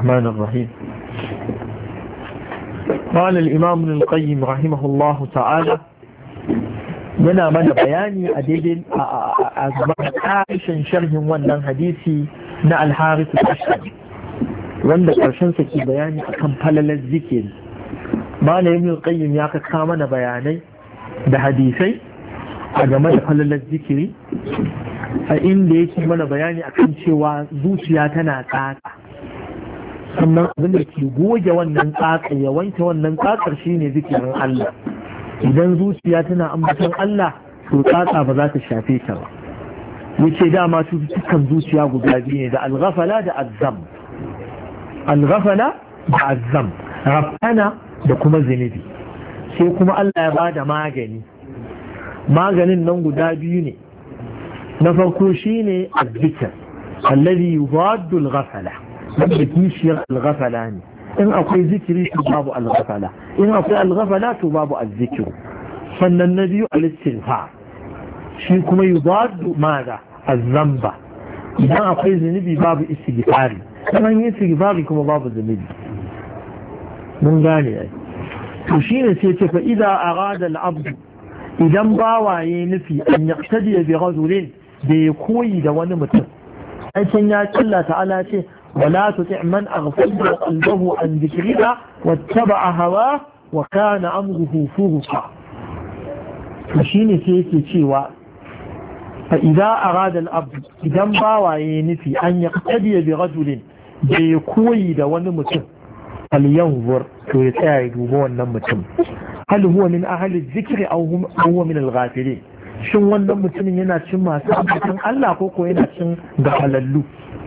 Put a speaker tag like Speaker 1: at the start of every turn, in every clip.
Speaker 1: الرحمن الرحيم. قال الإمام ابن القيم رحمه الله تعالى yana mana bayani a daidai a gaban ƙarshen sharhin wannan hadisi na al-Harith al-Ash'ari wanda ƙarshen sa ke bayani akan falalar zikiri. Malamin Ibn Qayyim ya kaka mana bayanai da hadisai a game da falalar zikiri, a inda yake mana bayani akan cewa zuciya tana tsaka, sannan abin da ke goge wannan tsaka ya wanke wannan tsakar shine zikirin Allah. Idan zuciya tana ambaton Allah to tsatsa ba za ta shafe ta ba. Yace dama cututtukan zuciya guda biyu ne, da al-ghafala da azzam. Al-ghafala da azzam, rafana da kuma zunubi. Sai kuma Allah ya bada magani. Maganin nan guda biyu ne. Na farko shine az-zikr alladhi yudaddu al-ghafala. Wanda kishiyar al-ghafala ne. In akwai zikiri to babu al-ghafala, in akwai al-ghafala to babu al-zikr. Sannan na biyu al-istighfar, shi kuma yudaddu maza az-zamba. Idan akwai zunubi babu istighfari, sannan yin istighfari kuma babu zunubi. Mun gane ai. To shine sai ce fa idza arada al-abd, idan bawaye nufi an yaqtadi bi rajulin da ya koyi da wani mutum, aikin ya Allah ta'ala ce ولا تطع من أغفلنا قلبه عن ذكرنا واتبع هواه وكان أمره فرطا. فشيني سيكي تشيوا فإذا أراد الأبد إذا باوى نفي أن يقتدي برجل بيكوي دون متم فلينظر ويتعد هو النمتم هل هو من أهل الذكر أو هو من الغافلين. shin wannan mutumin yana cin masu ambatan Allah ko yana cin gafalallu?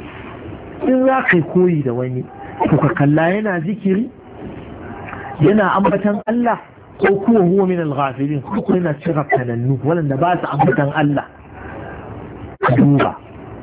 Speaker 1: In za ka koyi da wani to ka kalla yana zikiri, yana ambatan Allah, ko kuwa huwa min al-ghafilin, ko yana cin kanannu wanda ba su ambatan Allah. duba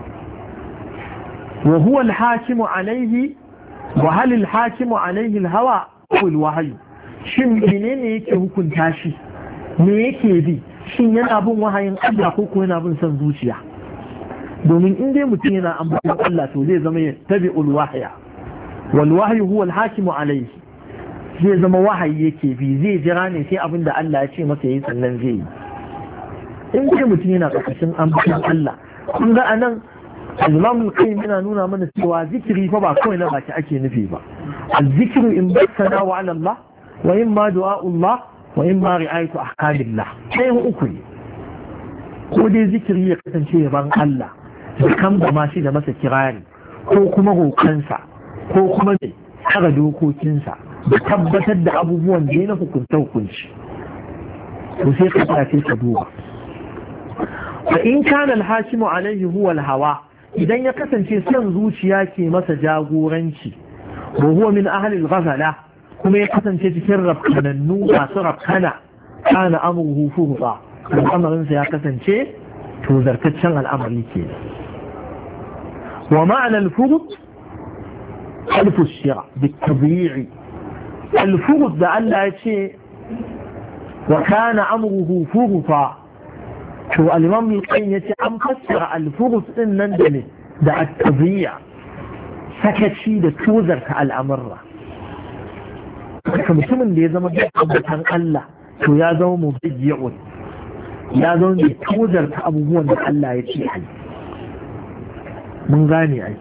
Speaker 1: wa huwa al-hakimu alayhi wa hal al-hakimu alayhi al-hawa aw al-wahyi. Shin menene yake hukunta shi, me yake bi? Shin yana bin wahayin Allah ko yana bin son zuciya? domin in dai mutum yana ambaton Allah to zai zama ya tabi'ul wahya, wal wahyu huwa al hakimu alayhi. Zai zama wahayi yake bi, zai jira ne sai abin da Allah ya ce masa yayi sannan zai yi. In dai mutum yana ƙarƙashin ambaton Allah, kun ga anan Imam al-Qayyim yana nuna mana cewa zikiri fa ba kawai na baki ake nufi ba. Al-zikru in bassana wa ala Allah wa imma du'a'ullah wa imma ri'ayatu ahkamillah. Sai uku ne. Ko dai zikiri ya kasance yaban Allah, da kan ma shi da masa kirari, ko kuma roƙansa, ko kuma ne tsara dokokinsa, da tabbatar da abubuwan da ya na hukunci. To sai ka tafi ka duba. Fa in kana al-hakimu alayhi huwa al-hawa, idan ya kasance son zuciya ke masa jagoranci, wa huwa min ahli al-ghafala, kuma ya kasance cikin rafkanannu masu rafkana, kana amruhu furta. Al'amarinsa ya kasance to zartaccen al'amari ke. Wa ma'ana al-furut alfu shira bitabi'i. Al-furut da Allah ya ce wa kana amruhu furta, to al-imam al-qayyim yace an fassara al-furut din nan da ne da at-tabi'a, sakaci da tozarta al'amurra. Mutumin da ya zama da ambatan Allah to ya zama mubajji'un, ya zo ne tozarta abubuwan da Allah ya ce ai. Mun gane ai.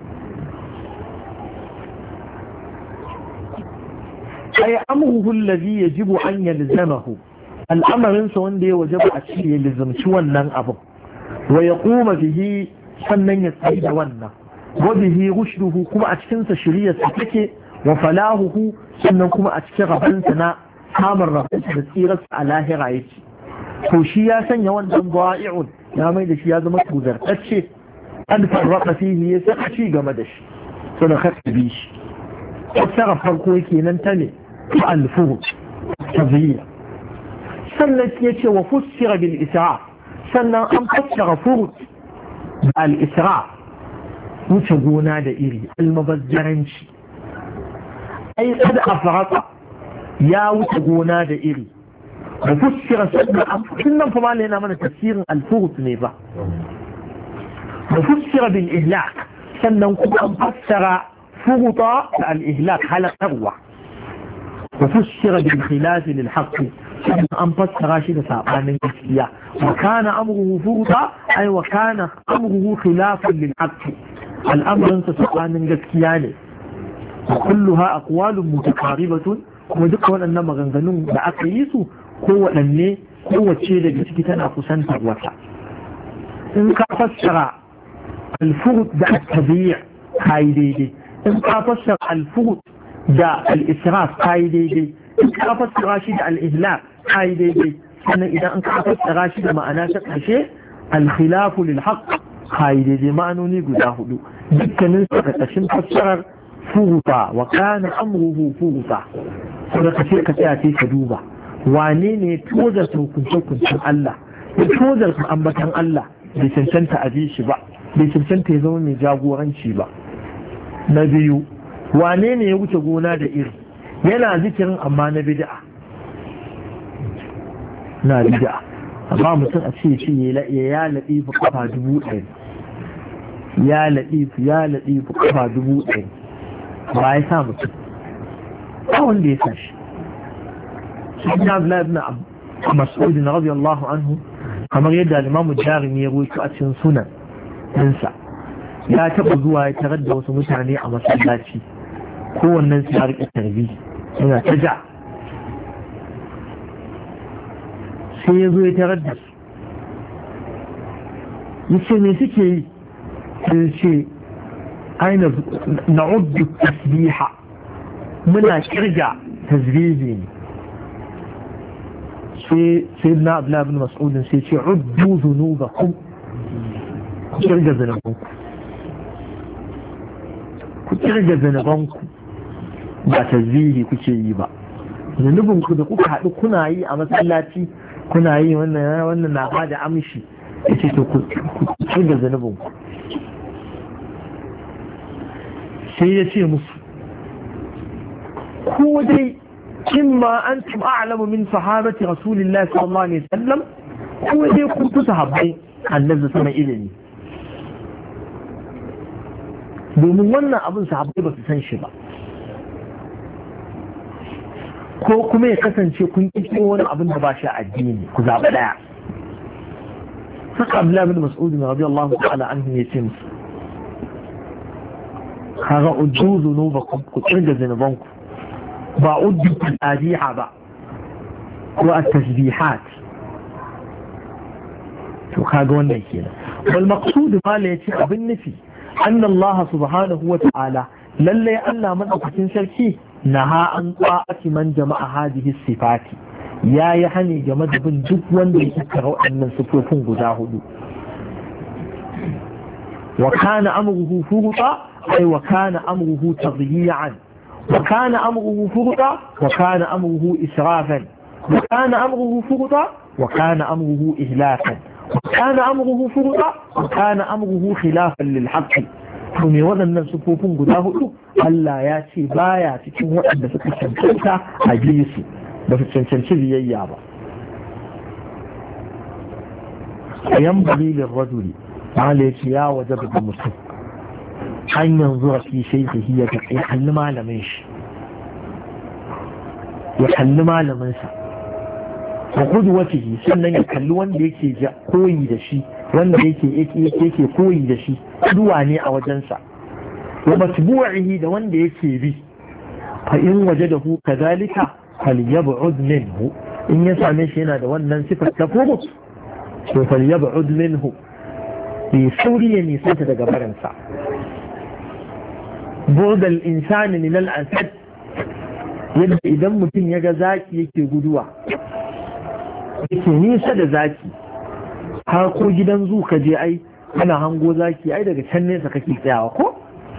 Speaker 1: Ai amruhu allazi yajibu an yalzamahu, al'amarin sa wanda ya wajaba a ce ya lazumci wannan abu, wa yaquma bihi, sannan ya tsayi da wannan, wa bihi rushduhu, kuma a cikin sa shiriyar sa take, wa falahuhu, sannan kuma a cikin rabansa na samun rabansa da tsirarsa a lahira yake. To shi ya sanya wannan ba'i'un, ya mai da shi ya zama tuzartacce, an farraka fihi ya saka ci game da shi, suna bi shi. Fassara farko yake nan ta ne ta al-furut tazhiya. Sannan ya ce wa fussira bil isra, sannan an fassara furut da al-isra, wuce gona da iri, almabazzaranci. Ai kada afrata, ya wuce gona da iri. وفسر سنة فما لنا من تفسير الفرط نيفا. وفسر بالإهلاك، سنة أن فسر فرط الإهلاك على قروة وفسر بالخلاف للحق أن فسر شيء سابعا الجسية وكان أمره فرطا أي وكان أمره خلافا للحق الأمر أنت سابعا الجسية وكلها أقوال متقاربة ودقوا أن مغنغنون بأقيسوا قوة لنه قوة شيء لجسكي تنافسا تغوتا إن فسر الفرط ده التبيع هاي إن فسر الفرط ده الإسراف هاي دي إن فسر شيء ده الإهلاك هاي دي أنا إذا أنك فسر شيء ده ما أنا شيء الخلاف للحق هاي دي ما أنوني قداه ذكا ننسى تشن فسر فرطا وكان أمره فرطا فلك شيء كتاتي كدوبة وانيني توزر كنتم الله توزر أنبتان الله bai cancanta a bi shi ba bai cancanta ya zama mai jagoranci ba. Na biyu, wane ne ya wuce gona da iri yana zikirin amma na bid'a amma mutum a ce ya laɗifu kafa 1000 ya laɗifu kafa 1000 ba ya sa mutum ba wanda ya sa shi shi na Abdullahi ibn Mas'ud radiyallahu anhu kamar yadda al-Imam Darimi ya rawaito a cikin sunan ɗinsa ya taɓa zuwa ya tarar da wasu mutane a masallaci kowannen su ya riƙe tarbi yana ta ja sai ya zo ya tarar da su ya ce me suke yi sai ce aina na'uddu tasbiha muna kirga tasbihi ne sai na Abdullah ibn Mas'ud sai ce uddu dhunubakum kirga zanabanku ku kirga zanabanku ba tasbihi kuke yi ba zanubinku da kuka haɗu kuna yi a masallaci kuna yi wannan na bada amshi yace to ku kirga zanubinku sai ya ce musu ko dai إما أنتم أعلم من صحابة رسول الله صلى الله عليه وسلم هو دي كنت صحابي عن نفس سنة إذني domin wannan abin sahabbai ba su san shi ba ko kuma ya kasance kun kike wani abin da ba shi addini ku zaɓa ɗaya saka Abdullah bin Mas'ud radiyallahu ta'ala anhu ya ce musu kaga ujuzu nubakum ku kirga zanubanku ba uddu al-adiha ba ko at-tasbihat to kaga wannan kenan wal maqsud ma la yace abin nufi anna Allah subhanahu wa ta'ala lalle Allah madaukakin sarki naha an ta'ati man jama'a hadhihi sifati yayi hani game da bin duk wanda yake karo wannan sifofin guda hudu wa kana amruhu furqa ay wa kana amruhu tadyi'an وكان أمره فرطا وكان أمره إسرافا وكان أمره فرطا وكان أمره إهلاكا وكان أمره فرطا وكان أمره خلافا للحق ثم وضعنا سفوفون قداه ألا ياتي بايا تكون وأن ستشنشنك أجليسي بس تشنشنش لييابا ينبغي للرجل عليك يا وجب المسلم an yanzu a fi shaikhi ya kalli malamin shi ya kalli malaminsa wa qudwatihi sannan ya kalli wanda yake koyi da shi wanda yake koyi da shi duwa ne a wajensa wa matbu'ihi da wanda yake bi fa in wajadahu kadhalika falyab'ud minhu in ya same shi yana da wannan sifar ta furut to falyab'ud minhu bi sauri ya nisanta daga barinsa بعد الإنسان من الأسد yadda idan mutum ya ga zaki yake guduwa yake nisa da zaki har ko gidan zu ka je ai ana hango zaki ai daga can nesa kake tsayawa ko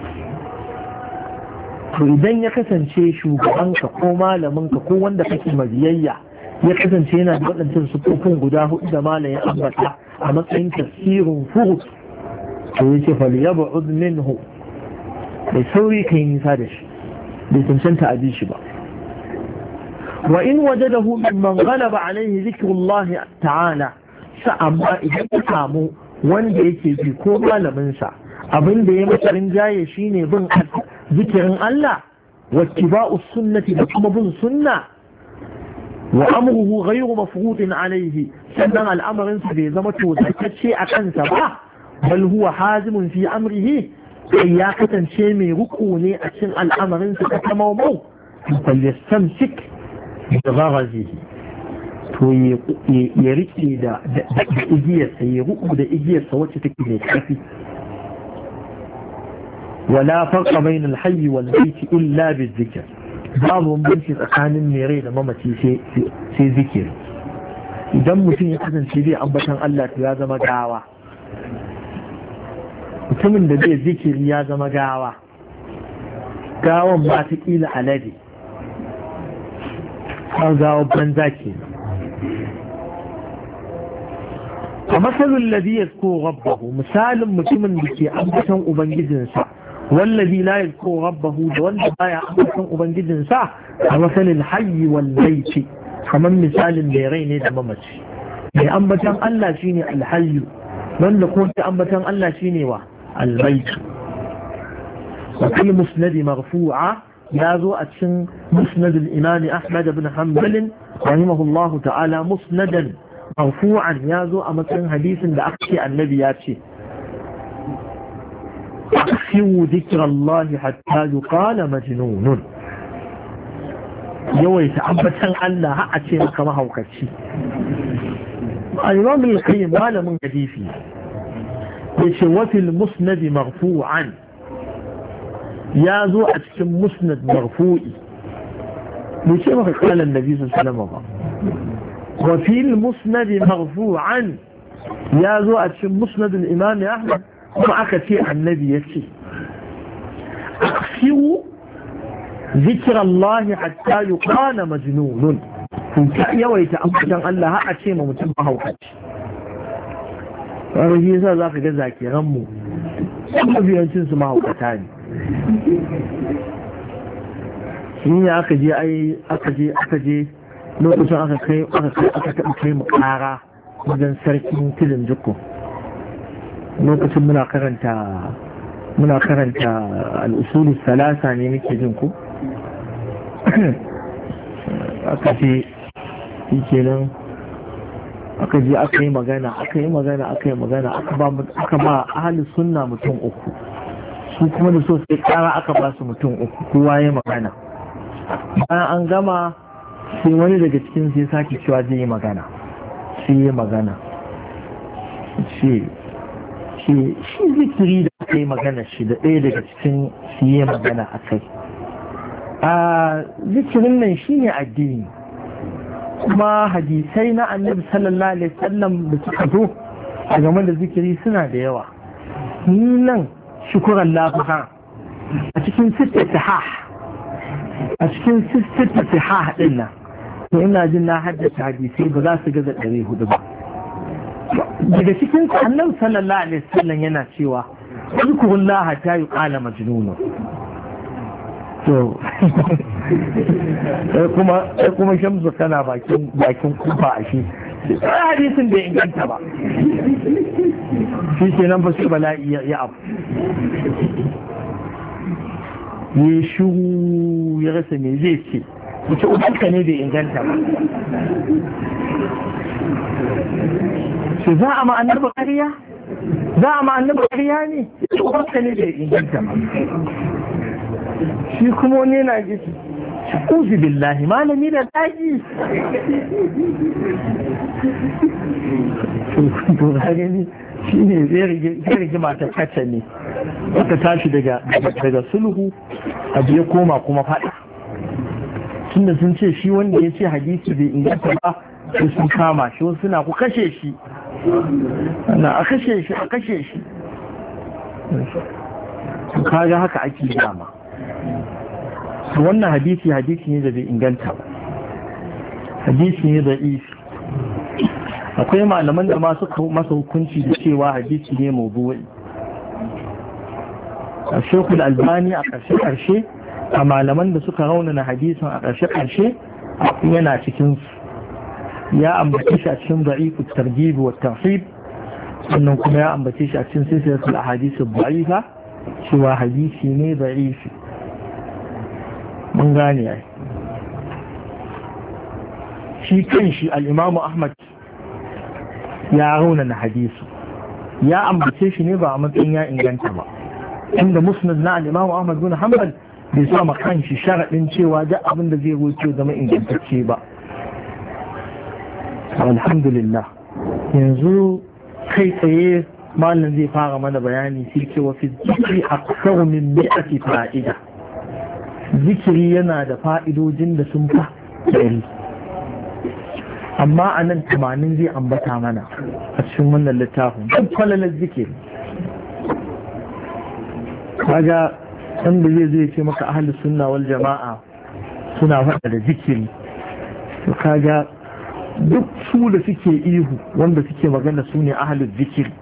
Speaker 1: to idan ya kasance shugabanka ko malaminka ko wanda kake mabiyayya ya kasance yana da waɗancan sufofin guda hudu da malamin ambata a matsayin tafsirin furut to yace fal yab'ud minhu bai sauri kai nisa da shi bai cancanta a bi shi ba wa in wajadahu mimman ghalaba alaihi zikrullah ta'ala amma idan ka samu wanda yake bi ko malamin sa abin da ya masa rinjaye shine zikirin Allah wattiba'u sunnati da kuma bin sunna wa amruhu ghayru mafruḍin alayhi sannan al'amarin sa bai zama tozatacce a kansa ba bal huwa hazimun fi amrihi sai ya kasance mai ruku ne a cikin al'amarin sa ta maumau falyastamsik bi gharazihi to ya rike da igiyarsa ya ruku da igiyarsa wacce take mai karfi wala farqa bayna al-hayy wal mayt illa bizikr babu bambanci tsakanin mai rai da mamaci sai zikiri idan mutum ya kasance bai ambatan Allah to ya zama gawa mutumin da bai zikiri ya zama gawa gawan ba ta kila alade har gawa banza ke a matsalin ladi ya ko rabbahu misalin mutumin da ke ambatan ubangijinsa wallazi la yazku rabbahu da wanda baya ambatan ubangijinsa a matsalin hayyi wal maiti kamar misalin mai rai ne da mamaci mai ambatan Allah shine alhayyu wanda ko ta ambatan Allah shine wa almaitu wa fil musnad marfu'a ya zo a cikin musnad al-imam Ahmad ibn Hanbal rahimahullahu ta'ala musnadan marfu'an ya zo a matsayin hadisin da aka ce annabi ya ce aksiwu zikirallahi hatta yuqala majnunun yawaita ambatan Allah har a ce maka mahaukaci al-imam al-qayyim malamin hadisi yace wa fil musnad marfu'an ya zo a cikin musnad marfu'i mu ce maka kala annabi sallallahu alaihi wasallam ba wa fil musnad marfu'an ya zo a cikin musnad al-imam Ahmad kuma aka ce annabi yace aksiwu zikirallahi hatta yuqala majnunun ka yawaita ambatan Allah har a ce ma mutum mahaukaci wani shi yasa za ka ga zakiran mu mafiyancin su mahaukata ne shi ne aka je lokacin aka taɓa kai mu ƙara wajen sarkin tilin jikko lokacin muna karanta al'usulu salasa ne muke jin ku aka ce shi kenan aka je aka yi magana aka ba ahalin sunna mutum uku su kuma da so sai kara aka ba su mutum uku kowa ya magana bayan an gama sai wani daga cikin sai sake cewa zai yi magana sai ya magana shi zikiri da aka yi magana shi da ɗaya daga cikin su yi magana a kai a zikirin nan shi ne addini kuma hadisai na annabi sallallahu alaihi wasallam da suka zo a game da zikiri suna da yawa ni nan shukuran lafiya a cikin sittata din nan to ina jin na haddace hadisai ba za su gaza 400 ba daga cikin annabi sallallahu alaihi wasallam yana cewa zikrullaha ta yuqala majnun to kuma shamsu kana bakin kufa a shi hadisin bai inganta ba shi ke nan ba su bala'i ya abu ya shuru ya rasa me zai ce wuce ubanka ne bai inganta ba shi za a ma'anar bakariya ne ubanka ne bai inganta ba shi kuma wani yana gisi uzu billahi malami da daji to gani shi ne zai rigima ta kace ne aka tashi daga sulhu abu ya koma kuma fada tunda sun ce shi wanda ya ce hadisi bai inganta ba sai sun kama shi wasu suna ku kashe shi a kashe shi kaga haka ake dama wannan hadisi ne da bai inganta ba hadisi ne da isi akwai malaman da masu masa hukunci da cewa hadisi ne mawdu'i a shekul albani a ƙarshe a malaman da suka raunana hadisin a ƙarshe yana cikinsu ya ambace shi a cikin da'ifu targhib wa tarhib sannan kuma ya ambace shi a cikin silsilatul ahadith ad-da'ifa cewa hadisi ne da'ifi mun gane ai shi kan shi al-Imam Ahmad ya raunana hadisi ya ambace shi ne ba a matsayin ya inganta ba inda musnad na al-Imam Ahmad bin Hanbal bai sa ma kanshi sharadin cewa da abin da zai rubuce zama ingantacce ba. Alhamdulillah yanzu kai tsaye malam zai fara mana bayani sai cewa fi zikri akthar min 100 fa'ida. Zikiri yana da fa'idojin da sun fa ɗari, amma a nan 80 zai ambata mana a cikin wannan littafin duk falalar zikiri. Kaga wanda zai ce maka ahlus sunna wal jama'a suna faɗa da zikiri, to kaga duk su da suke ihu wanda suke magana su ne ahlul zikiri,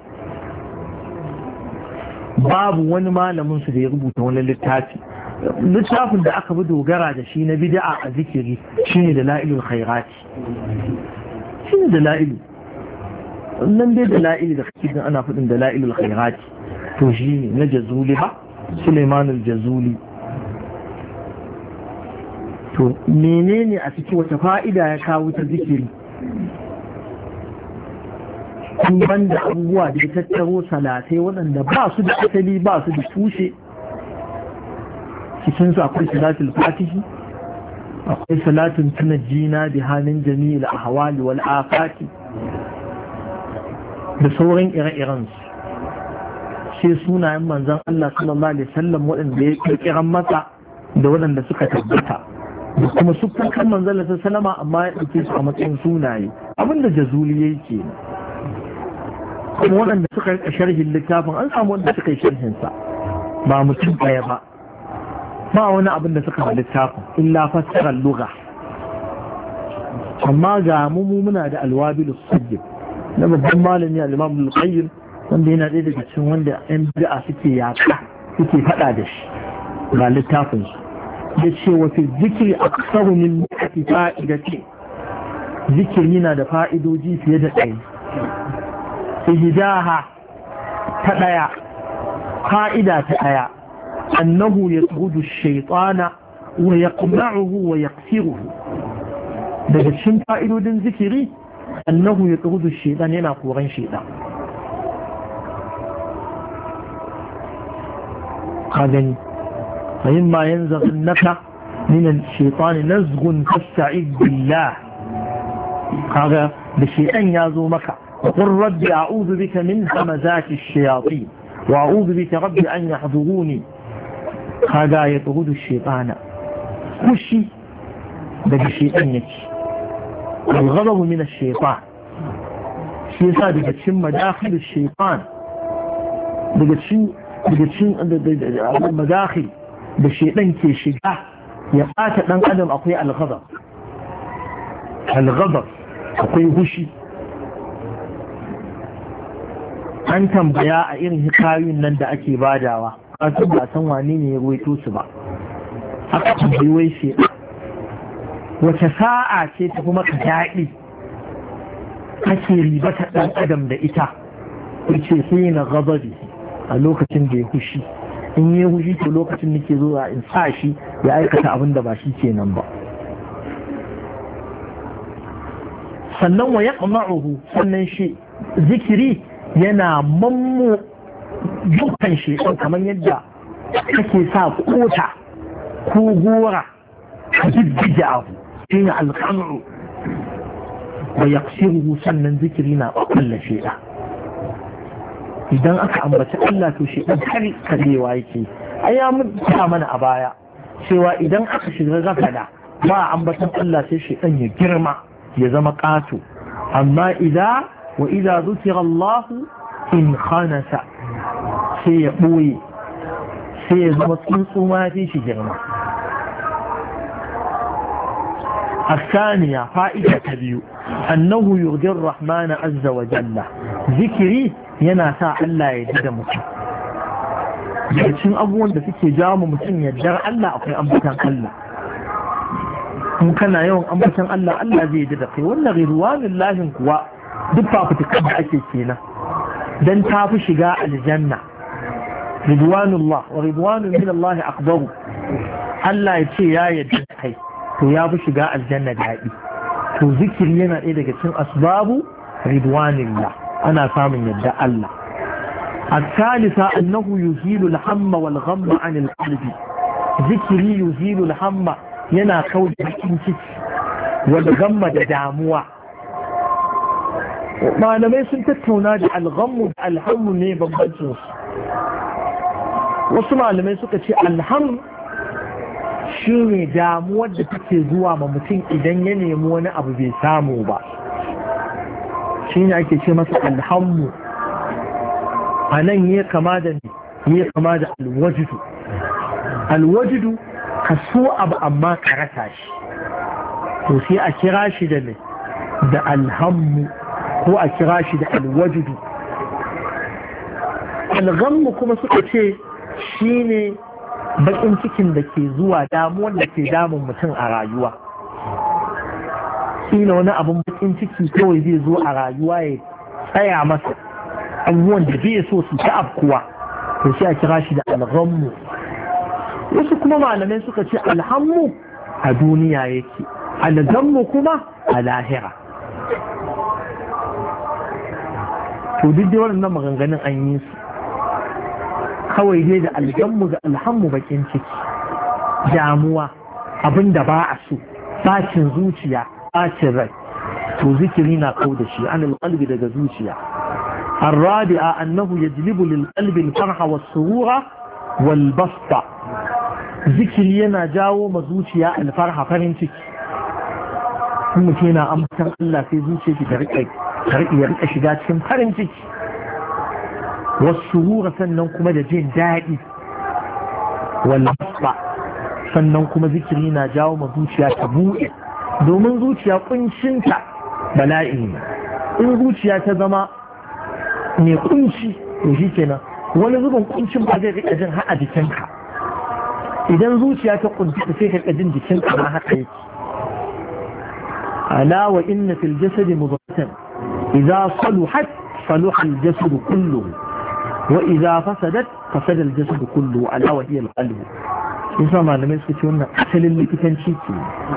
Speaker 1: babu wani malamin su da ya rubuta wani littafin da aka bi dogara da shi na bid'a a zikiri shine dalailul khairati, shine dalailu nan dai dalailu da kake ana fadin dalailul khairati to shine na Jazuli ba Sulaiman al-Jazuli. to menene a cikin wata fa'ida ya kawo ta zikiri kun banda abubuwa da ya tattaro salatai waɗanda ba su da asali ba su da tushe. cikinsu akwai salatul fatihi, akwai salatun tunajjina bi halin jami'il ahwali wal afati da sauran ire-iren su, sai sunayen manzon Allah sallallahu alaihi wasallam waɗanda ya kirkiran masa da waɗanda suka tabbata da kuma sukan manzon Allah sallallahu alaihi amma ya ɗauke su a matsayin sunaye, abinda Jazuli yake kuma waɗanda suka rika sharhin littafin an samu wanda suka yi sharhinsa ba mutum ɗaya ba wani abin da suka littafin illa fassarar lugha. amma ga muna da alwabil sujjib na babban malami al-Imam al-Qayyim wanda yana ɗaya daga cikin wanda yan bid'a suke yaka suke faɗa da shi ga littafin su ya ce wa fi zikri aktsaru min mi'ati fa'idati, zikiri yana da fa'idoji fiye da ɗaya. ihdaha ta ɗaya, fa'ida ta ɗaya أنه يطرد الشيطان ويقمعه ويقصره. daga cikin fa'idodin zikiri annahu yatrudu shaytan, yana koran shaytan. qadani fa imma yanzaghannaka min ash-shaytan nazghun fasta'id billah. kaga da shaytan yazo maka qur rabbi a'udhu bika min hamazati ash-shayatin wa a'udhu bika rabbi an yahduruni. kaga ya tsuhudu shaitana, kushi daga shaitan yake, al-ghadabu min ash-shaytan, shi yasa daga cikin madakhil ash-shaytan, daga cikin madakhil da shaitan ke shiga ya bata dan adam akwai al-ghadab, akwai hushi. an tambaya a irin hikayoyin nan da ake badawa, kasu ba san wane ne ya ruwaito su ba, aka tambayi wai shi wace sa'a ce ta kuma ka daɗi kake ribata ɗan adam da ita, ce sai na gababi a lokacin da ya hushi, in yi hushi to lokacin nake zuwa in sa shi ya aikata abin da ba shi kenan ba. sannan wa yaqma'uhu, sannan shi zikiri yana mammo dukkan shaitan, kamar yadda kake sa kota ko gora ka jijjige abu shi ne alƙamru. wa yaqsiruhu, sannan zikiri na ƙwallon shaitan. idan aka ambaci Allah to shaitan har kadewa yake. ya mutu mana a baya cewa idan aka shiga gafala ba ambatan Allah sai shaitan ya girma ya zama ƙato, amma idza zukira Allah in khanasa, sai ya ɓoye, sai ya zama tsuntsu ma fi shi girma. الثانية فائدة تبيو أنه يرضي الرحمن عز وجل. ذكري ينسى ألا يجد مسلم. cikin abubuwan da suke jawo mutum yardar Allah akwai ambatan Allah. in kana yawan ambatan Allah, Allah zai yarda da kai. wannan ridwanul lahin kuwa duk fafutukan da ake kenan dan tafi shiga aljanna. ridwanullah wa ridwanun min Allah akbar. Allah ya ce ya yarda kai to ya fi shiga aljanna daɗi. To zikiri yana ɗaya daga cikin asbabu ridwanillah, ana samun yadda Allah. الثالثة أنه يزيل الهم والغم عن القلب. ذكري يزيل الهم ينا كود بكنتك والغم دعموع. ما لم يسن تتونا الغم الهم ne bambancin su. Wasu malamai suka ce alham shi ne damuwar da take zuwa ma mutum idan ya nemi wani abu bai samu ba, shi ne ake ce masa alhammu. A nan ya kama da alwajidu. Alwajidu ka so abu amma ka rasa shi, to sai a kira shi da ne da alhammu, ko a kira shi da alwajidu. Alghammu kuma suka ce shi ne bakin cikin da ke zuwa, damuwar da ke damun mutum a rayuwa. Ina wani abin bakin ciki kawai zai zo a rayuwa ya tsaya masa, abubuwan da bai so su ta afkuwa, to sai a kira shi da alghammu. Wasu kuma malamai suka ce alhammu a duniya yake, alghammu kuma a lahira. to duk da wannan maganganun an yi su, kawai dai da algammu da alhammu bakin ciki, damuwa, abinda ba a so, bacin zuciya, bacin rai, to zikiri na kau da shi an alqalbi daga zuciya. الرابعة أنه يجلب للقلب الفرح والسرور والبسط. ذكر ينا جاو مزوجيا الفرح فرنتك ثم كنا أمسا الله في زوجيك ترقي أشداد كم فرنتك والسرور سننكم جين دائي والبسط سننكم ذكر ينا جاو مزوجيا تبوئي domin zuciya kunshinta bala'i ne. In zuciya ta zama mai kunci to shi kenan wani zubin kuncin ba zai rika jin ha'a jikinka, idan zuciya ta kunci ta sai ka jin jikinka ma haka yake. ala wa inna fil jasadi mudghatan idza saluhat saluha al jasad kulluhu wa idza fasadat fasada al jasad kulluhu ala wa hiya al qalb. yasa malamai suka ce wannan asalin likitanci ce.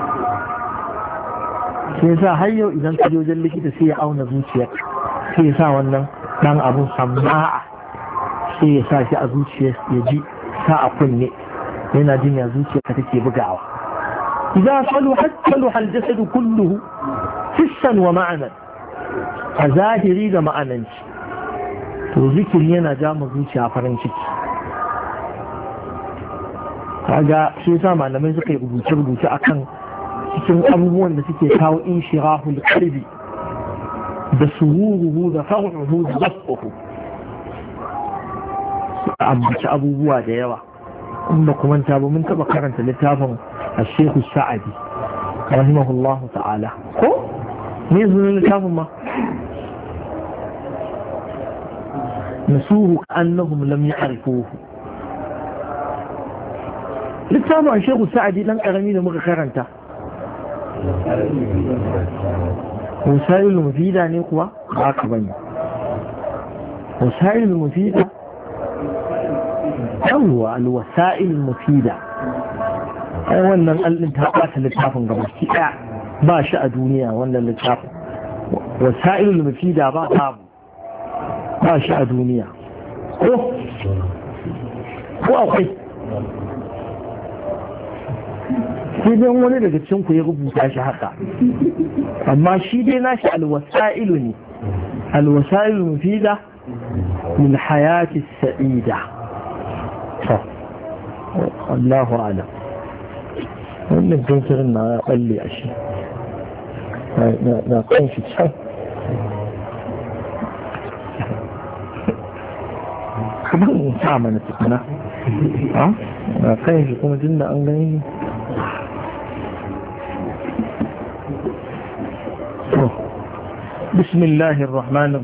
Speaker 1: sai yasa har yau idan ka je wajen likita sai ya auna zuciyar, sai ya sa wannan dan abun sama'a, sai ya sa shi a zuciya ya ji sa a kunne yana jin ya zuciya ta take bugawa. idan saluha al-jasad kulluhu hissan wa ma'anan, a zahiri da ma'ananci, to zikiri yana ja mu zuciya farin ciki. kaga sai sa malamai suka yi rubuce akan cikin abubuwan da suke kawo inshirahul qalbi da sururuhu da far'uhu da basquhu, ambaci abubuwa da yawa. in ba kuma ta ba mun taba karanta littafin Sheikh Sa'adi rahimahullahu ta'ala, ko ne zuwa littafin ma nasuhu annahum lam ya'rifuhu. littafin Sheikh Sa'adi dan karami da muka karanta وسائل المفيدة نقوى عاقبا وسائل المفيدة هو الوسائل المفيدة وانا الانتهاءات اللي تحافظ قبل كده باشا دنيا وانا اللي تحافظ وسائل المفيدة باشا دنيا هو أخي sai dai wani daga cikin ku ya rubuta shi haka, amma shi dai nashi alwasa'ilu ne, alwasa'ilu mufida min hayati sa'ida. to Allahu a'lam. wannan jinkirin na ya balle a shi na kan shi can kamar in sa mana tukuna na kan shi kuma tun da an gani بسم الله الرحمن الرحيم.